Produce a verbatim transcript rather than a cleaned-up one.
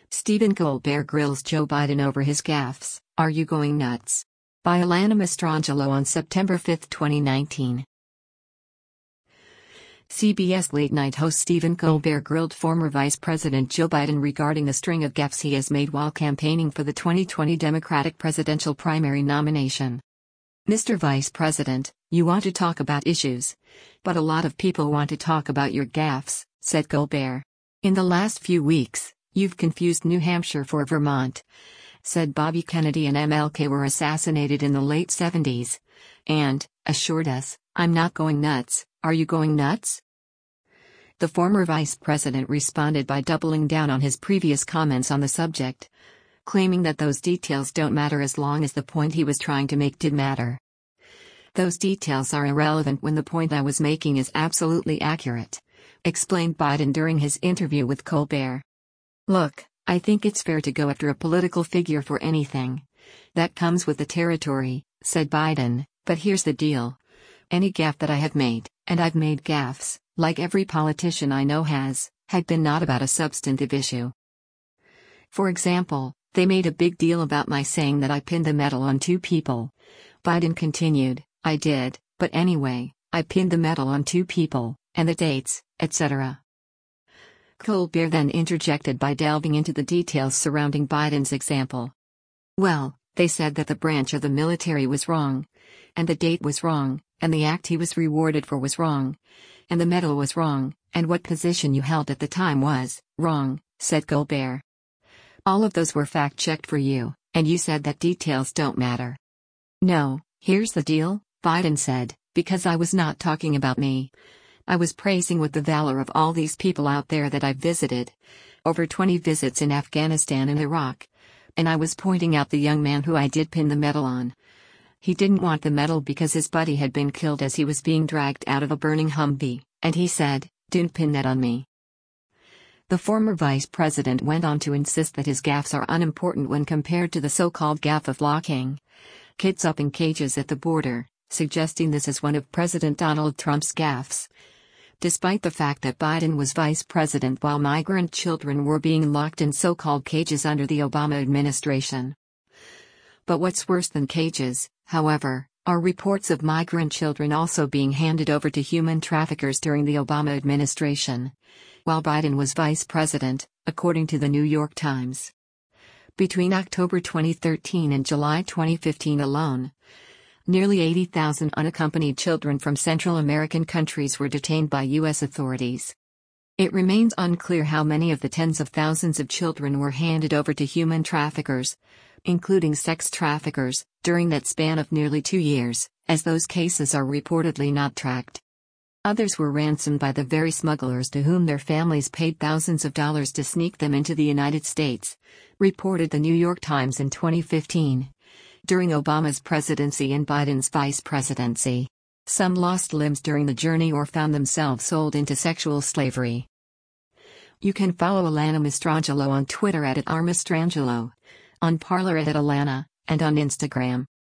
Stephen Colbert grills Joe Biden over his gaffes. Are you going nuts? By Alana Mastrangelo on September fifth, twenty nineteen. C B S late-night host Stephen Colbert grilled former Vice President Joe Biden regarding the string of gaffes he has made while campaigning for the twenty twenty Democratic presidential primary nomination. Mister Vice President, you want to talk about issues. But a lot of people want to talk about your gaffes, said Colbert. In the last few weeks, you've confused New Hampshire for Vermont. Said Bobby Kennedy and M L K were assassinated in the late seventies. And, assured us, I'm not going nuts. Are you going nuts? The former vice president responded by doubling down on his previous comments on the subject, claiming that those details don't matter as long as the point he was trying to make did matter. Those details are irrelevant when the point I was making is absolutely accurate, explained Biden during his interview with Colbert. Look, I think it's fair to go after a political figure for anything. That comes with the territory, said Biden, but here's the deal. Any gaffe that I have made, and I've made gaffes, like every politician I know has, had been not about a substantive issue. For example, they made a big deal about my saying that I pinned the medal on two people. Biden continued, I did, but anyway, I pinned the medal on two people, and the dates, et cetera. Colbert then interjected by delving into the details surrounding Biden's example. Well, they said that the branch of the military was wrong, and the date was wrong, and the act he was rewarded for was wrong, and the medal was wrong, and what position you held at the time was wrong, said Colbert. All of those were fact-checked for you, and you said that details don't matter. No, here's the deal, Biden said, because I was not talking about me. I was praising with the valor of all these people out there that I've visited. Over twenty visits in Afghanistan and Iraq. And I was pointing out the young man who I did pin the medal on. He didn't want the medal because his buddy had been killed as he was being dragged out of a burning Humvee, and he said, "Don't pin that on me." The former vice president went on to insist that his gaffes are unimportant when compared to the so-called gaffe of locking kids up in cages at the border, suggesting this is one of President Donald Trump's gaffes. Despite the fact that Biden was vice president while migrant children were being locked in so-called cages under the Obama administration. But what's worse than cages, however, are reports of migrant children also being handed over to human traffickers during the Obama administration, while Biden was vice president, according to the New York Times. Between October twenty thirteen and July twenty fifteen alone, nearly eighty thousand unaccompanied children from Central American countries were detained by U S authorities. It remains unclear how many of the tens of thousands of children were handed over to human traffickers, including sex traffickers, during that span of nearly two years, as those cases are reportedly not tracked. Others were ransomed by the very smugglers to whom their families paid thousands of dollars to sneak them into the United States, reported the New York Times in twenty fifteen. During Obama's presidency and Biden's vice presidency, some lost limbs during the journey or found themselves sold into sexual slavery. You can follow Alana Mastrangelo on Twitter at, at r mastrangelo, on Parler at, at Alana, and on Instagram.